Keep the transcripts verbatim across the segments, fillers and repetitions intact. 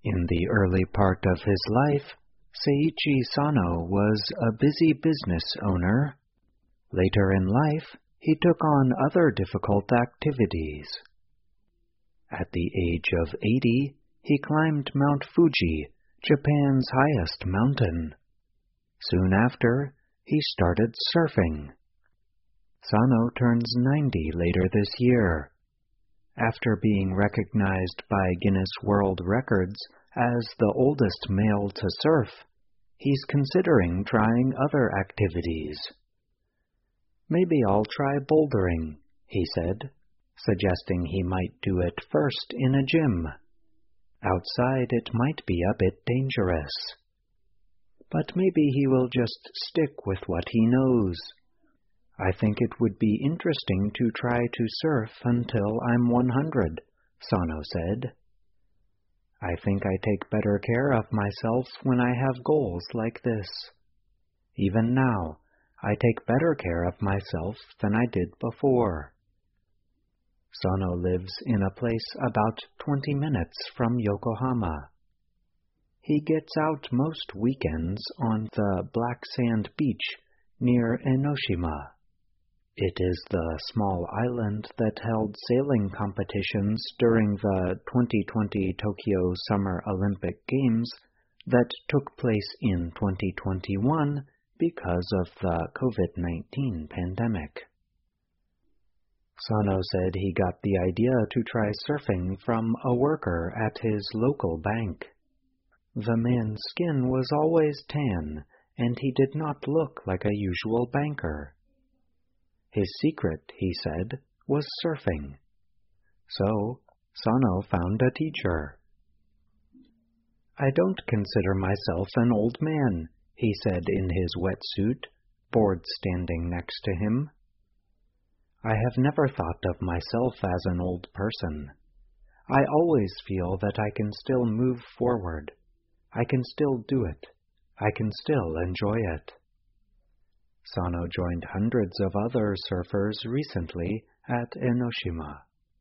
In the early part of his life, Seiichi Sano was a busy business owner. Later in life, he took on other difficult activities. At the age of eighty, he climbed Mount Fuji, Japan's highest mountain. Soon after, he started surfing. Sano turns ninety later this year. After being recognized by Guinness World Records as the oldest male to surf, he's considering trying other activities. "Maybe I'll try bouldering," he said, suggesting he might do it first in a gym. Outside it might be a bit dangerous. But maybe he will just stick with what he knows. "I think it would be interesting to try to surf until I'm one hundred, Sano said. "I think I take better care of myself when I have goals like this. Even now, I take better care of myself than I did before." Sano lives in a place about twenty minutes from Yokohama. He gets out most weekends on the Black Sand Beach near Enoshima. It is the small island that held sailing competitions during the twenty twenty Tokyo Summer Olympic Games that took place in twenty twenty-one because of the COVID nineteen pandemic. Sano said he got the idea to try surfing from a worker at his local bank. The man's skin was always tan, and he did not look like a usual banker. His secret, he said, was surfing. So, Sano found a teacher. "I don't consider myself an old man," he said in his wetsuit, board standing next to him. "I have never thought of myself as an old person. I always feel that I can still move forward. I can still do it. I can still enjoy it." Sano joined hundreds of other surfers recently at Enoshima.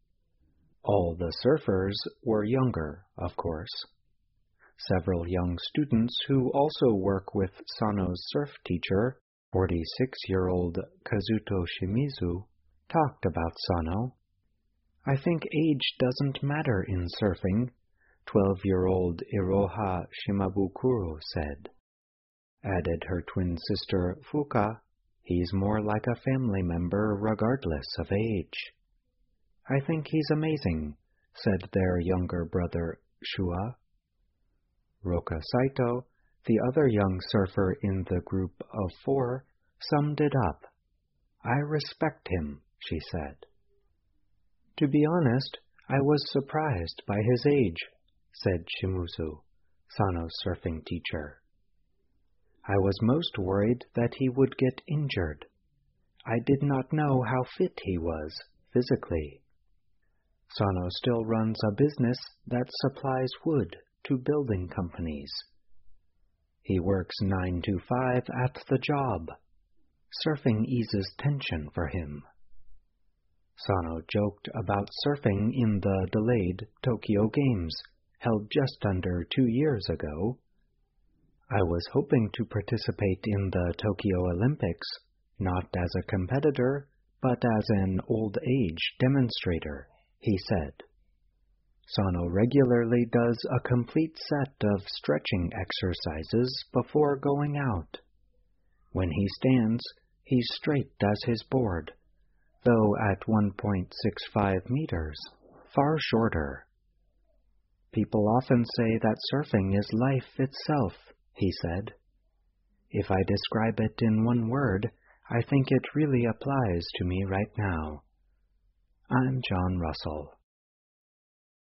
All the surfers were younger, of course. Several young students who also work with Sano's surf teacher, forty-six-year-old Kazuto Shimizu, talked about Sano. "I think age doesn't matter in surfing," twelve-year-old Iroha Shimabukuro said. Added her twin sister Fuka, "He's more like a family member regardless of age." "I think he's amazing," said their younger brother Shua. Roka Saito, the other young surfer in the group of four, summed it up. "I respect him," she said. "To be honest, I was surprised by his age," said Shimizu, Sano's surfing teacher. "I was most worried that he would get injured. I did not know how fit he was, physically." Sano still runs a business that supplies wood to building companies. He works nine to five at the job. Surfing eases tension for him. Sano joked about surfing in the delayed Tokyo Games, held just under two years ago. "I was hoping to participate in the Tokyo Olympics, not as a competitor, but as an old age demonstrator," he said. Sano regularly does a complete set of stretching exercises before going out. When he stands, he's straight as his board, though at one point six five meters, far shorter. "People often say that surfing is life itself," he said. "If I describe it in one word, I think it really applies to me right now. I'm John Russell."